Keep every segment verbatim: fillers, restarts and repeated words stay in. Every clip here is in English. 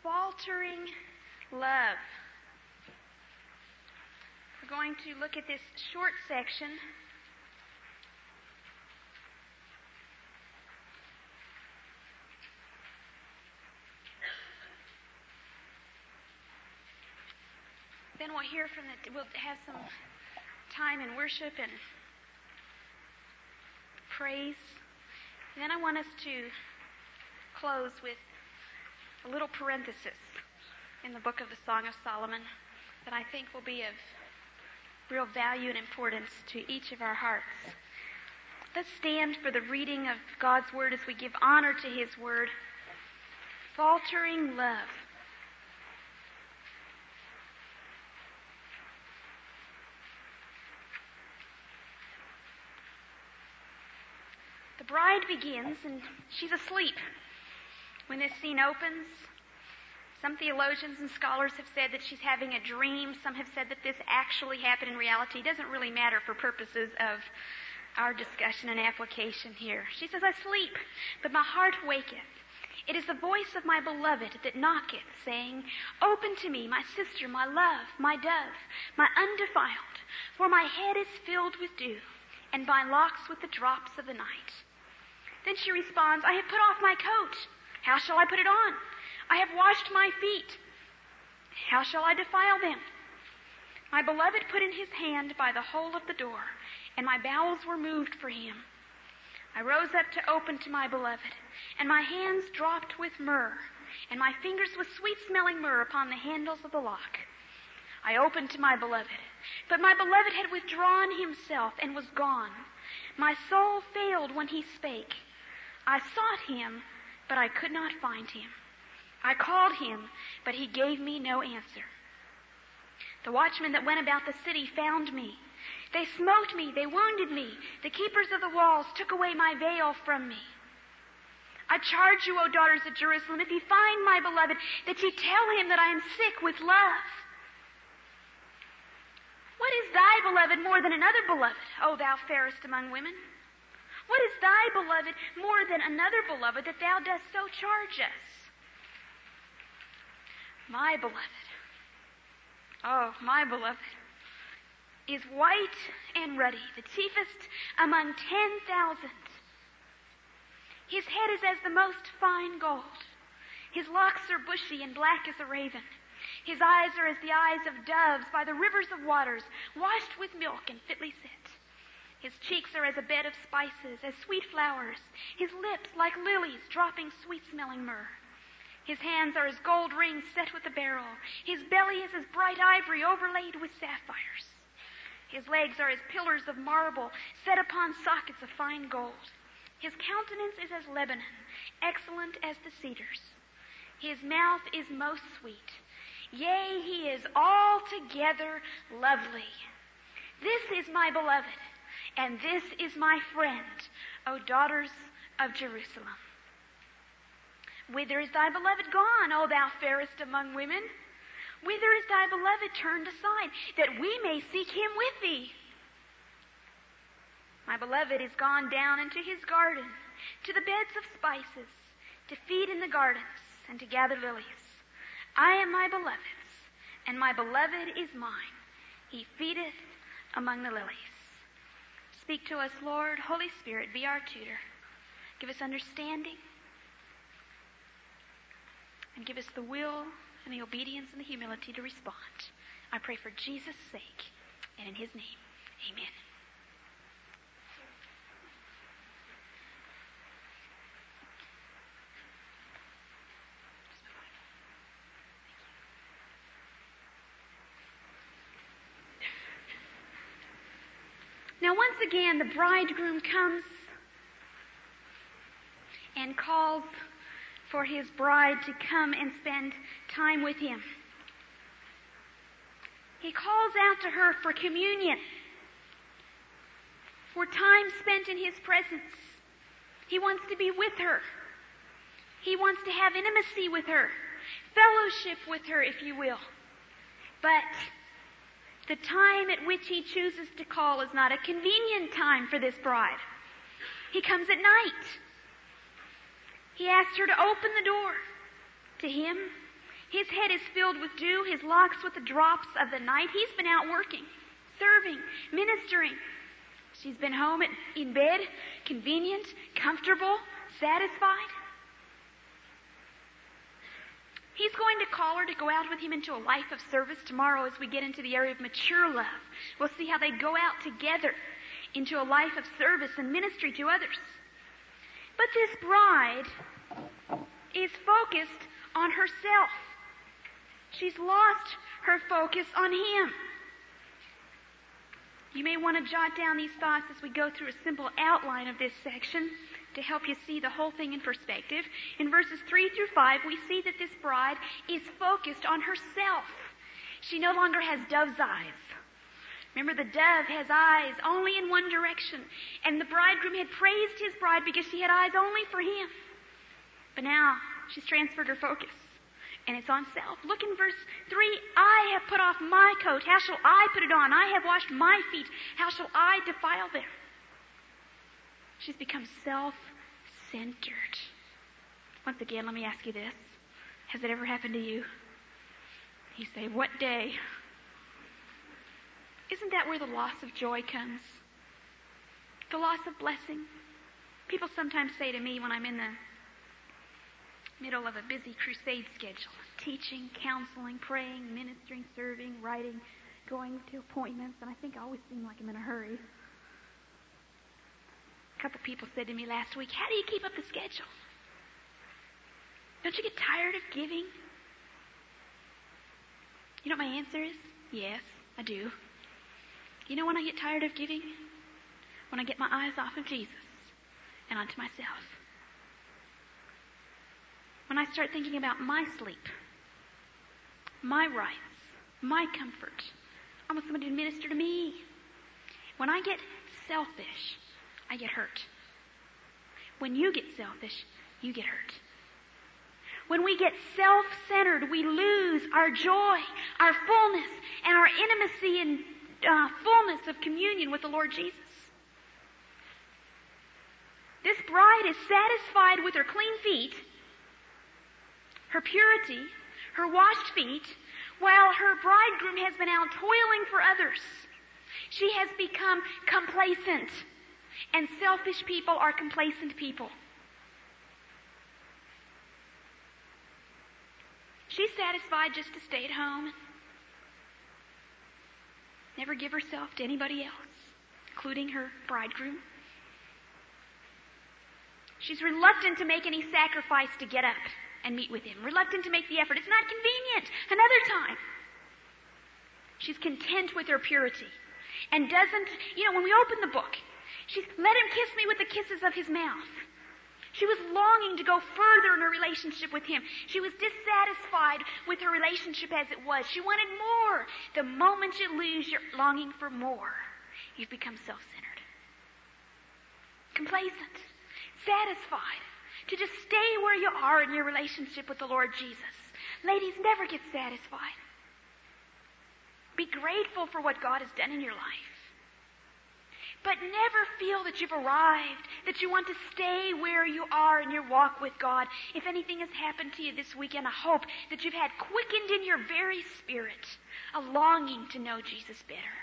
faltering love. We're going to look at this short section. Then we'll hear from the, we'll have some time in worship and praise. And then I want us to close with a little parenthesis in the book of the Song of Solomon that I think will be of real value and importance to each of our hearts. Let's stand for the reading of God's Word as we give honor to His Word. Faltering love. The bride begins, and she's asleep when this scene opens. Some theologians and scholars have said that she's having a dream. Some have said that this actually happened in reality. It doesn't really matter for purposes of our discussion and application here. She says, I sleep, but my heart waketh. It is the voice of my beloved that knocketh, saying, Open to me, my sister, my love, my dove, my undefiled, for my head is filled with dew, and my locks with the drops of the night. Then she responds, I have put off my coat. How shall I put it on? I have washed my feet. How shall I defile them? My beloved put in his hand by the hole of the door, and my bowels were moved for him. I rose up to open to my beloved, and my hands dropped with myrrh, and my fingers with sweet-smelling myrrh upon the handles of the lock. I opened to my beloved, but my beloved had withdrawn himself and was gone. My soul failed when he spake. I sought him, but I could not find him. I called him, but he gave me no answer. The watchmen that went about the city found me. They smote me, they wounded me. The keepers of the walls took away my veil from me. I charge you, O daughters of Jerusalem, if ye find my beloved, that ye tell him that I am sick with love. What is thy beloved more than another beloved, O thou fairest among women? What is thy beloved more than another beloved, that thou dost so charge us? My beloved, oh, my beloved, is white and ruddy, the chiefest among ten thousand. His head is as the most fine gold. His locks are bushy and black as a raven. His eyes are as the eyes of doves by the rivers of waters, washed with milk and fitly set. His cheeks are as a bed of spices, as sweet flowers. His lips like lilies, dropping sweet-smelling myrrh. His hands are as gold rings set with a beryl. His belly is as bright ivory overlaid with sapphires. His legs are as pillars of marble set upon sockets of fine gold. His countenance is as Lebanon, excellent as the cedars. His mouth is most sweet. Yea, he is altogether lovely. This is my beloved, and this is my friend, O daughters of Jerusalem. Whither is thy beloved gone, O thou fairest among women? Whither is thy beloved turned aside, that we may seek him with thee? My beloved is gone down into his garden, to the beds of spices, to feed in the gardens, and to gather lilies. I am my beloved's, and my beloved is mine. He feedeth among the lilies. Speak to us, Lord. Holy Spirit, be our tutor. Give us understanding, and give us the will and the obedience and the humility to respond. I pray for Jesus' sake, and in his name, amen. Now, once again, the bridegroom comes and calls for his bride to come and spend time with him. He calls out to her for communion, for time spent in his presence. He wants to be with her. He wants to have intimacy with her, fellowship with her, if you will. But the time at which he chooses to call is not a convenient time for this bride. He comes at night. He asks her to open the door to him. His head is filled with dew, his locks with the drops of the night. He's been out working, serving, ministering. She's been home at, in bed, convenient, comfortable, satisfied. He's going to call her to go out with him into a life of service tomorrow as we get into the area of mature love. We'll see how they go out together into a life of service and ministry to others. But this bride is focused on herself. She's lost her focus on him. You may want to jot down these thoughts as we go through a simple outline of this section to help you see the whole thing in perspective. In verses three through five, we see that this bride is focused on herself. She no longer has dove's eyes. Remember, the dove has eyes only in one direction, and the bridegroom had praised his bride because she had eyes only for him. But now, she's transferred her focus, and it's on self. Look in verse three. I have put off my coat. How shall I put it on? I have washed my feet. How shall I defile them? She's become self-centered. Once again, let me ask you this. Has it ever happened to you? You say, what day? Isn't that where the loss of joy comes? The loss of blessing? People sometimes say to me when I'm in the middle of a busy crusade schedule, teaching, counseling, praying, ministering, serving, writing, going to appointments, and I think I always seem like I'm in a hurry. A couple people said to me last week, how do you keep up the schedule? Don't you get tired of giving? You know what my answer is? Yes, I do. You know when I get tired of giving? When I get my eyes off of Jesus and onto myself. When I start thinking about my sleep, my rights, my comfort. I want somebody to minister to me. When I get selfish, I get hurt. When you get selfish, you get hurt. When we get self-centered, we lose our joy, our fullness, and our intimacy and uh, fullness of communion with the Lord Jesus. This bride is satisfied with her clean feet, her purity, her washed feet, while her bridegroom has been out toiling for others. She has become complacent, and selfish people are complacent people. She's satisfied just to stay at home, never give herself to anybody else, including her bridegroom. She's reluctant to make any sacrifice to get up and meet with him, reluctant to make the effort. It's not convenient. Another time. She's content with her purity and doesn't, you know, when we open the book, she's, let him kiss me with the kisses of his mouth. She was longing to go further in her relationship with him. She was dissatisfied with her relationship as it was. She wanted more. The moment you lose your longing for more, you've become self-centered, complacent, satisfied to just stay where you are in your relationship with the Lord Jesus. Ladies, never get satisfied. Be grateful for what God has done in your life. But never feel that you've arrived, that you want to stay where you are in your walk with God. If anything has happened to you this weekend, I hope that you've had quickened in your very spirit a longing to know Jesus better.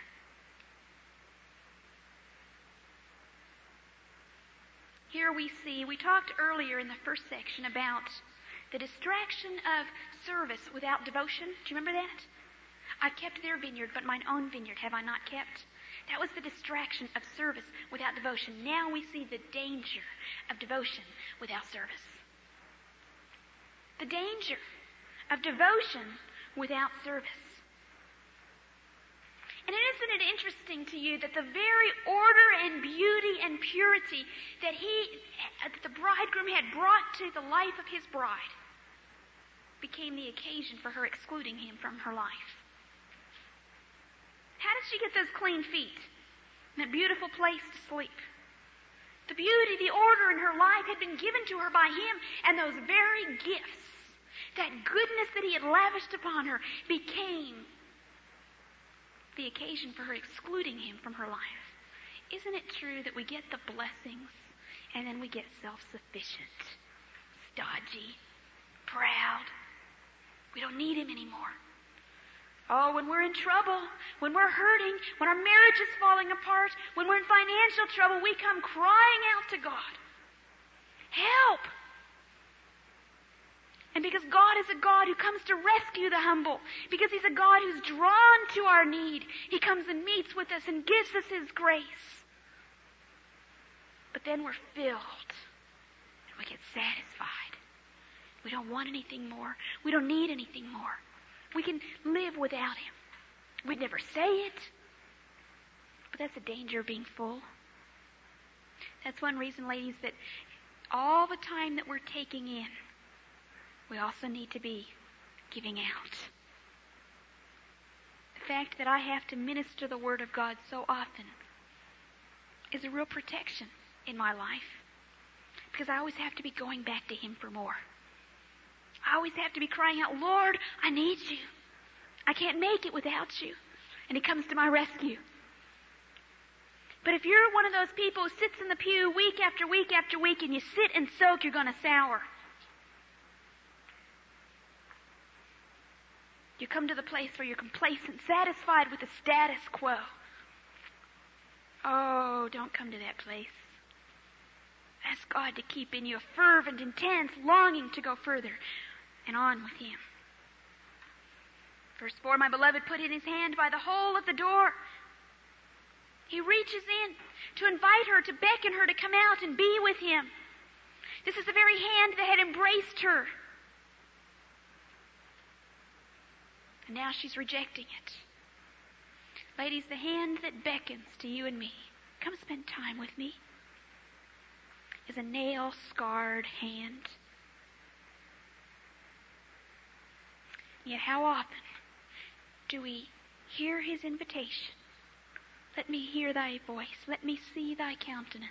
Here we see, we talked earlier in the first section about the distraction of service without devotion. Do you remember that? I've kept their vineyard, but mine own vineyard have I not kept? That was the distraction of service without devotion. Now we see the danger of devotion without service. The danger of devotion without service. And isn't it interesting to you that the very order and beauty and purity that he, that the bridegroom had brought to the life of his bride became the occasion for her excluding him from her life? How did she get those clean feet and that beautiful place to sleep? The beauty, the order in her life had been given to her by him, and those very gifts, that goodness that he had lavished upon her, became the occasion for her excluding him from her life. Isn't it true that we get the blessings and then we get self-sufficient, stodgy, proud, We don't need Him anymore. Oh, when we're in trouble, when we're hurting, when our marriage is falling apart, when we're in financial trouble, we come crying out to God. Help! And because God is a God who comes to rescue the humble, because He's a God who's drawn to our need, He comes and meets with us and gives us His grace. But then we're filled and we get satisfied. We don't want anything more. We don't need anything more. We can live without Him. We'd never say it, but that's the danger of being full. That's one reason, ladies, that all the time that we're taking in, we also need to be giving out. The fact that I have to minister the Word of God so often is a real protection in my life, because I always have to be going back to Him for more. I always have to be crying out, Lord, I need You. I can't make it without You. And He comes to my rescue. But if you're one of those people who sits in the pew week after week after week and you sit and soak, you're going to sour. You come to the place where you're complacent, satisfied with the status quo. Oh, don't come to that place. Ask God to keep in you a fervent, intense longing to go further and on with Him. Verse four, my beloved put in his hand by the hole of the door. He reaches in to invite her, to beckon her to come out and be with him. This is the very hand that had embraced her. And now she's rejecting it. Ladies, the hand that beckons to you and me, come spend time with me, is a nail-scarred hand. Yet how often do we hear His invitation? Let me hear Thy voice. Let me see Thy countenance.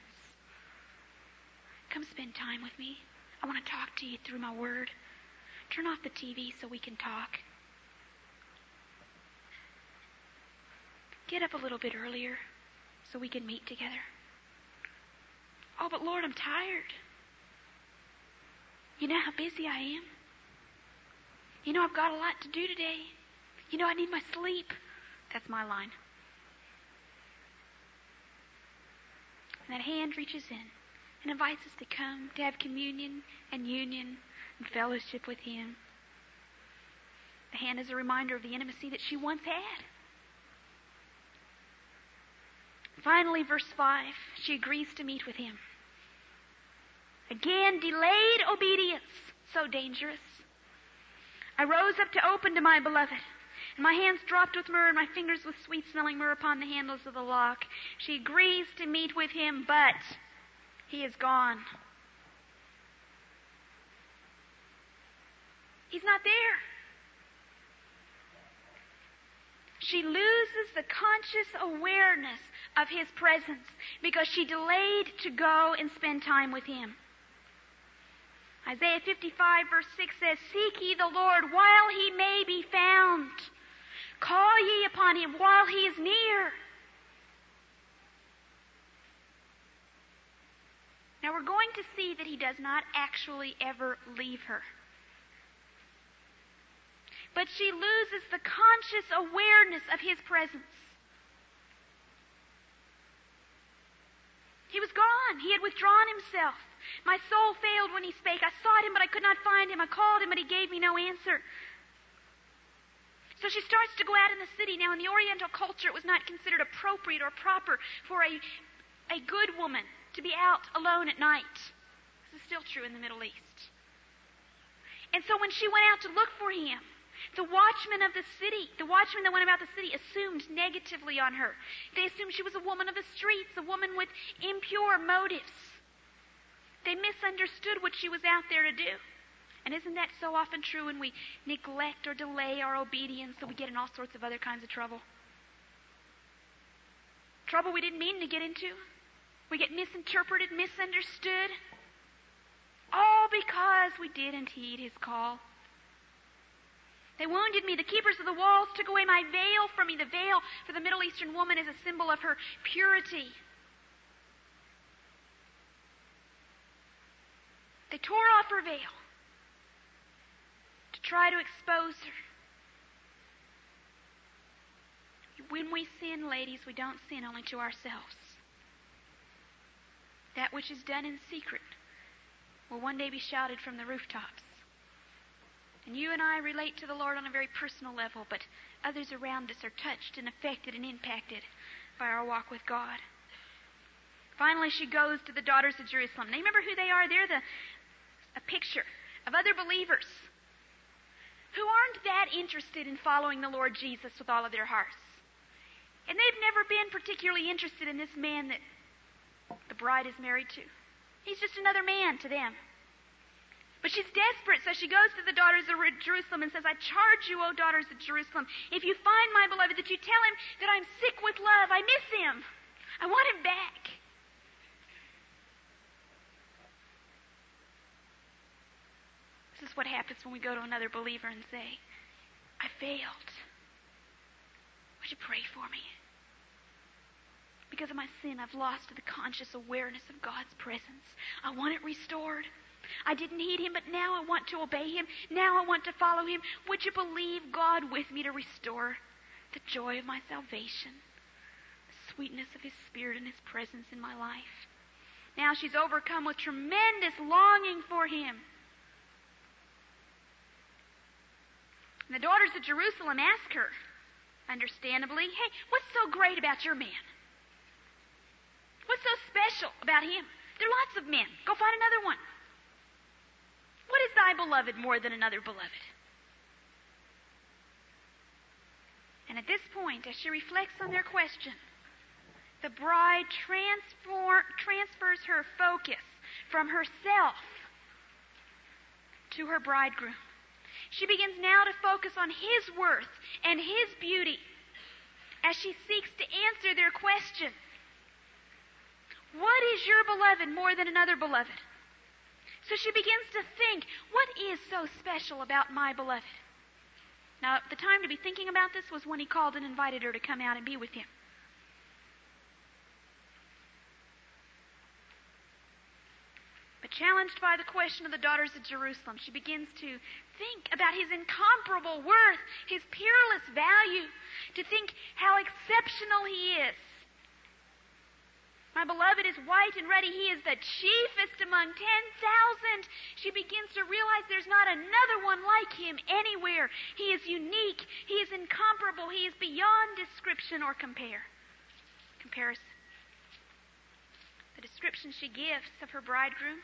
Come spend time with me. I want to talk to you through my Word. Turn off the T V so we can talk. Get up a little bit earlier so we can meet together. Oh, but Lord, I'm tired. You know how busy I am. You know I've got a lot to do today. You know I need my sleep. That's my line. And that hand reaches in and invites us to come, to have communion and union and fellowship with Him. The hand is a reminder of the intimacy that she once had. Finally, verse five, she agrees to meet with Him. Again, delayed obedience, so dangerous. I rose up to open to my beloved, and my hands dropped with myrrh, and my fingers with sweet-smelling myrrh upon the handles of the lock. She agrees to meet with Him, but He is gone. He's not there. She loses the conscious awareness of His presence because she delayed to go and spend time with Him. Isaiah fifty-five verse six says, seek ye the Lord while He may be found. Call ye upon Him while He is near. Now we're going to see that He does not actually ever leave her. But she loses the conscious awareness of His presence. He was gone. He had withdrawn Himself. My soul failed when He spake. I sought Him, but I could not find Him. I called Him, but He gave me no answer. So she starts to go out in the city. Now, in the Oriental culture, it was not considered appropriate or proper for a, a good woman to be out alone at night. This is still true in the Middle East. And so when she went out to look for Him, the watchmen of the city, the watchmen that went about the city, assumed negatively on her. They assumed she was a woman of the streets, a woman with impure motives. They misunderstood what she was out there to do. And isn't that so often true when we neglect or delay our obedience, so we get in all sorts of other kinds of trouble? Trouble we didn't mean to get into. We get misinterpreted, misunderstood. All because we didn't heed His call. They wounded me. The keepers of the walls took away my veil from me. The veil for the Middle Eastern woman is a symbol of her purity. They tore off her veil to to try to expose her. When we sin, ladies, we don't sin only to ourselves. That which is done in secret will one day be shouted from the rooftops. And you and I relate to the Lord on a very personal level, but others around us are touched and affected and impacted by our walk with God. Finally, she goes to the daughters of Jerusalem. Now, you remember who they are? They're the, a picture of other believers who aren't that interested in following the Lord Jesus with all of their hearts. And they've never been particularly interested in this man that the bride is married to. He's just another man to them. But she's desperate, so she goes to the daughters of Jerusalem and says, I charge you, O daughters of Jerusalem, if you find my beloved, that you tell him that I'm sick with love. I miss him. I want him back. This is what happens when we go to another believer and say, I failed. Would you pray for me? Because of my sin, I've lost the conscious awareness of God's presence. I want it restored. I didn't heed him, but now I want to obey him. Now I want to follow him. Would you believe God with me to restore the joy of my salvation, the sweetness of his Spirit and his presence in my life? Now she's overcome with tremendous longing for him. And the daughters of Jerusalem ask her, understandably, hey, what's so great about your man? What's so special about him? There are lots of men. Go find another one. What is thy beloved more than another beloved? And at this point, as she reflects on their question, the bride transfer, transfers her focus from herself to her bridegroom. She begins now to focus on his worth and his beauty as she seeks to answer their question. What is your beloved more than another beloved? So she begins to think, what is so special about my beloved? Now, the time to be thinking about this was when he called and invited her to come out and be with him. But challenged by the question of the daughters of Jerusalem, she begins to think about his incomparable worth, his peerless value, to think how exceptional he is. My beloved is white and ruddy. He is the chiefest among ten thousand. She begins to realize there's not another one like him anywhere. He is unique. He is incomparable. He is beyond description or compare. Comparison. The description she gives of her bridegroom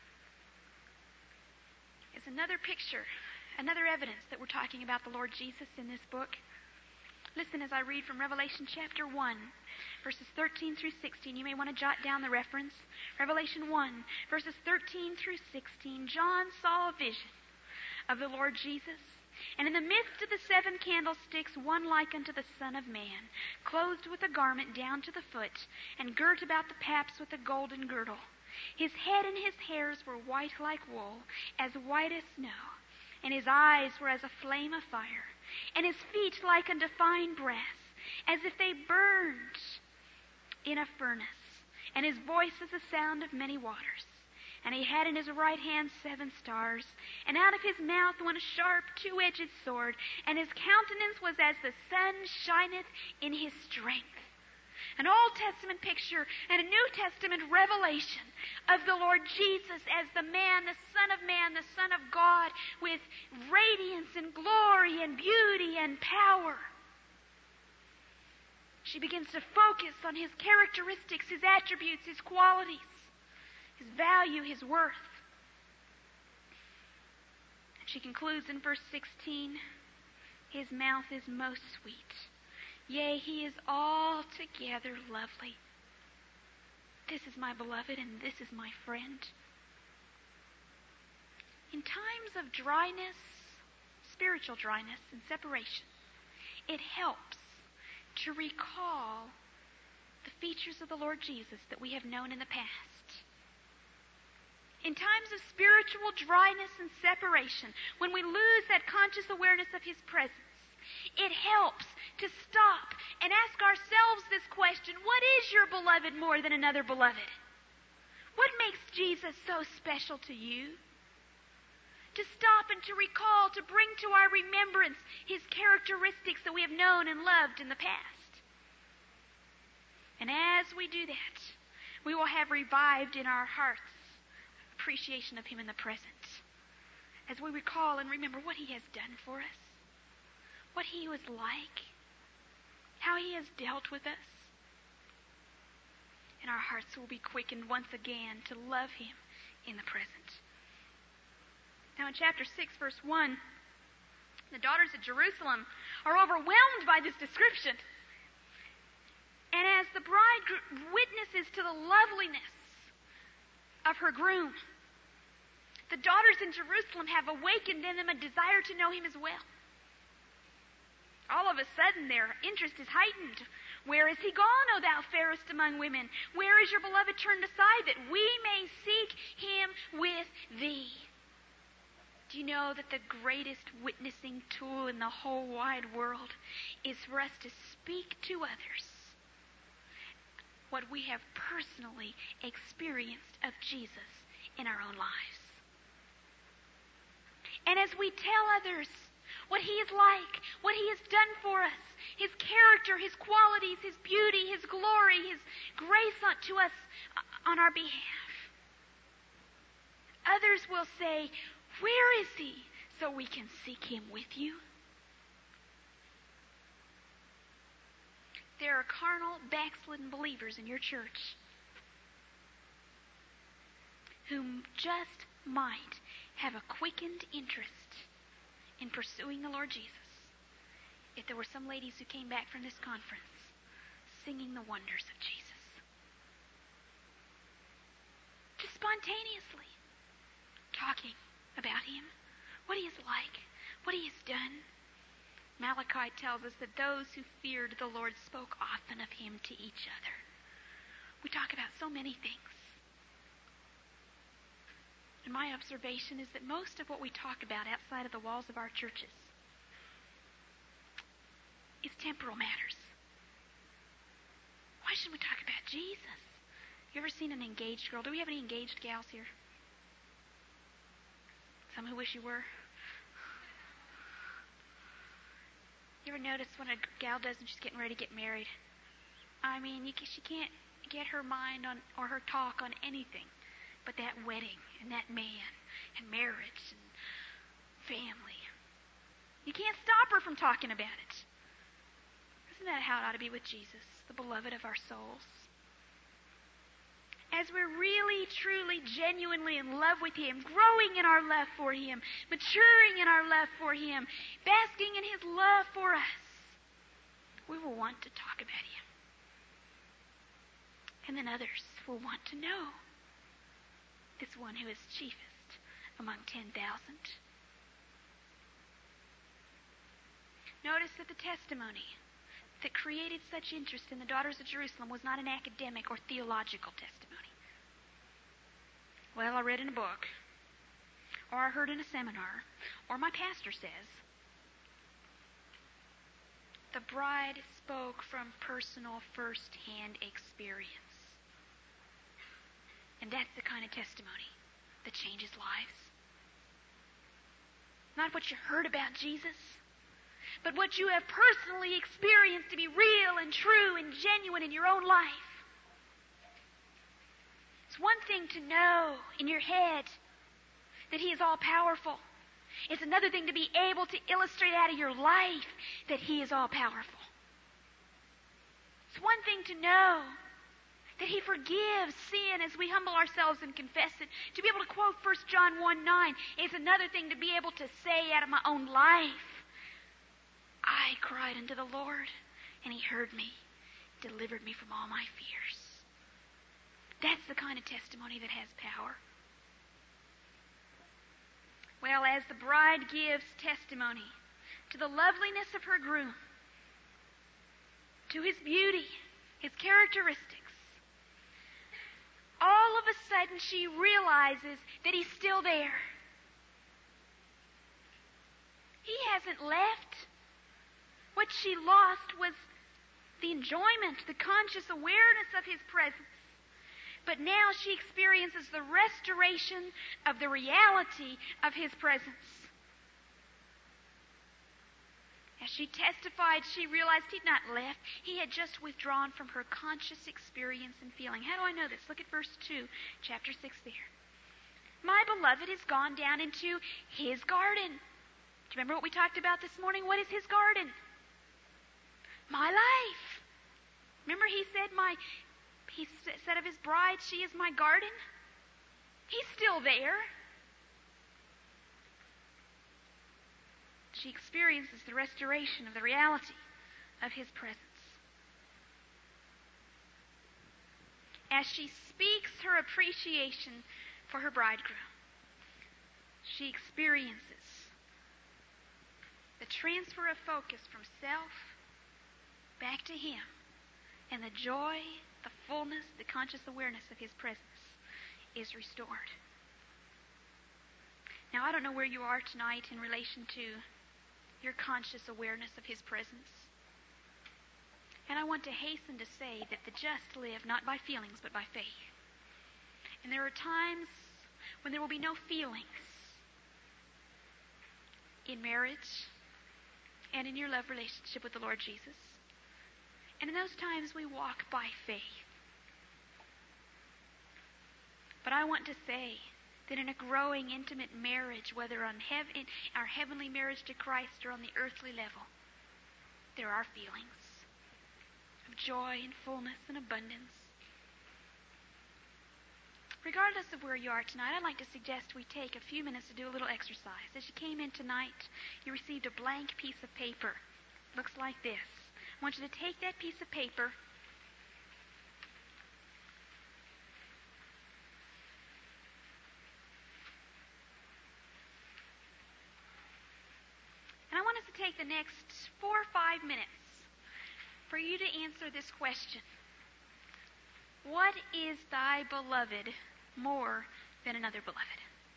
is another picture, another evidence that we're talking about the Lord Jesus in this book. Listen as I read from Revelation chapter one, verses thirteen through sixteen. You may want to jot down the reference. Revelation one, verses thirteen through sixteen. John saw a vision of the Lord Jesus, and in the midst of the seven candlesticks, one like unto the Son of Man, clothed with a garment down to the foot, and girt about the paps with a golden girdle. His head and his hairs were white like wool, as white as snow, and his eyes were as a flame of fire, and his feet like unto fine brass, as if they burned in a furnace, and his voice as the sound of many waters. And he had in his right hand seven stars, and out of his mouth went a sharp two-edged sword, and his countenance was as the sun shineth in his strength. An Old Testament picture and a New Testament revelation of the Lord Jesus as the man, the Son of Man, the Son of God, with radiance and glory and beauty and power. She begins to focus on his characteristics, his attributes, his qualities, his value, his worth. And she concludes in verse sixteen, his mouth is most sweet. Yea, he is altogether lovely. This is my beloved, and this is my friend. In times of dryness, spiritual dryness and separation, it helps to recall the features of the Lord Jesus that we have known in the past. In times of spiritual dryness and separation, when we lose that conscious awareness of his presence, it helps to stop and ask ourselves this question: what is your beloved more than another beloved? What makes Jesus so special to you? to stop and to recall, to bring to our remembrance His characteristics that we have known and loved in the past. And as we do that, we will have revived in our hearts appreciation of Him in the present. As we recall and remember what He has done for us, what He was like, how He has dealt with us. And our hearts will be quickened once again to love Him in the present. Now in chapter six, verse one, the daughters of Jerusalem are overwhelmed by this description. And as the bride witnesses to the loveliness of her groom, the daughters in Jerusalem have awakened in them a desire to know Him as well. All of a sudden their interest is heightened. Where is He gone, O thou fairest among women? Where is your beloved turned aside, that we may seek Him with thee? Do you know that the greatest witnessing tool in the whole wide world is for us to speak to others what we have personally experienced of Jesus in our own lives? And as we tell others what He is like, what He has done for us, His character, His qualities, His beauty, His glory, His grace unto us on our behalf, others will say, where is He, so we can seek Him with you? There are carnal, backslidden believers in your church who just might have a quickened interest in pursuing the Lord Jesus if there were some ladies who came back from this conference singing the wonders of Jesus. Just spontaneously talking about Him, what He is like, what He has done. Malachi tells us that those who feared the Lord spoke often of Him to each other. We talk about so many things. And my observation is that most of what we talk about outside of the walls of our churches is temporal matters. Why shouldn't we talk about Jesus? You ever seen an engaged girl? Do we have any engaged gals here? Some who wish you were. You ever notice when a gal does and she's getting ready to get married? I mean, you, she can't get her mind on or her talk on anything but that wedding and that man and marriage and family. You can't stop her from talking about it. Isn't that how it ought to be with Jesus, the beloved of our souls? As we're really, truly, genuinely in love with Him, growing in our love for Him, maturing in our love for Him, basking in His love for us, we will want to talk about Him. And then others will want to know this one who is chiefest among ten thousand. Notice that the testimony that created such interest in the daughters of Jerusalem was not an academic or theological testimony. Well, I read in a book, or I heard in a seminar, or my pastor says. The bride spoke from personal, first-hand experience. And that's the kind of testimony that changes lives. Not what you heard about Jesus, but what you have personally experienced to be real and true and genuine in your own life. It's one thing to know in your head that He is all-powerful. It's another thing to be able to illustrate out of your life that He is all-powerful. It's one thing to know that He forgives sin as we humble ourselves and confess it. To be able to quote First John one nine is another thing to be able to say out of my own life, I cried unto the Lord, and He heard me, delivered me from all my fears. That's the kind of testimony that has power. Well, as the bride gives testimony to the loveliness of her groom, to his beauty, his characteristics, all of a sudden she realizes that He's still there. He hasn't left. What she lost was the enjoyment, the conscious awareness of His presence. But now she experiences the restoration of the reality of His presence. As she testified, she realized He'd not left. He had just withdrawn from her conscious experience and feeling. How do I know this? Look at verse two, chapter six there. My beloved has gone down into His garden. Do you remember what we talked about this morning? What is His garden? My life. Remember He said, my, He said of His bride, she is my garden? He's still there. She experiences the restoration of the reality of His presence. As she speaks her appreciation for her bridegroom, she experiences the transfer of focus from self back to Him, and the joy, the fullness, the conscious awareness of His presence is restored. Now, I don't know where you are tonight in relation to your conscious awareness of His presence. And I want to hasten to say that the just live not by feelings but by faith. And there are times when there will be no feelings in marriage and in your love relationship with the Lord Jesus. And in those times we walk by faith. But I want to say that in a growing, intimate marriage, whether on heaven, our heavenly marriage to Christ or on the earthly level, there are feelings of joy and fullness and abundance. Regardless of where you are tonight, I'd like to suggest we take a few minutes to do a little exercise. As you came in tonight, you received a blank piece of paper. Looks like this. I want you to take that piece of paper and I want us to take the next four or five minutes for you to answer this question. What is thy beloved more than another beloved?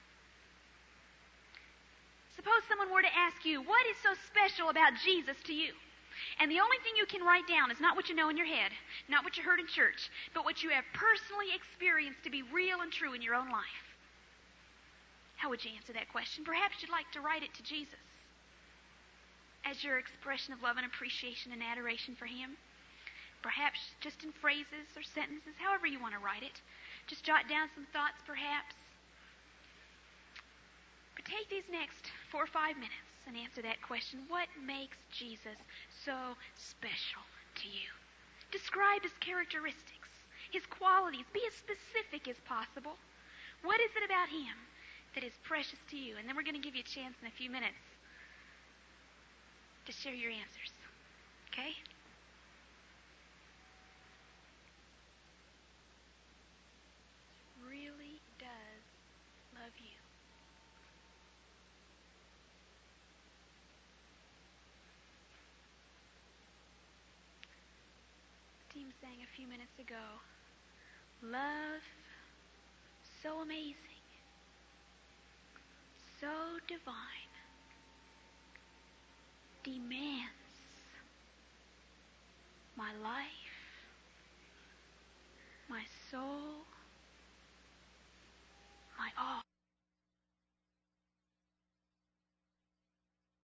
Suppose someone were to ask you, what is so special about Jesus to you? And the only thing you can write down is not what you know in your head, not what you heard in church, but what you have personally experienced to be real and true in your own life. How would you answer that question? Perhaps you'd like to write it to Jesus as your expression of love and appreciation and adoration for Him. Perhaps just in phrases or sentences, however you want to write it. Just jot down some thoughts, perhaps. But take these next four or five minutes and answer that question. What makes Jesus so special to you? Describe His characteristics, His qualities. Be as specific as possible. What is it about Him that is precious to you? And then we're going to give you a chance in a few minutes to share your answers. Okay? Really does love you. The team sang a few minutes ago, love so amazing, so divine, demands my life, my soul,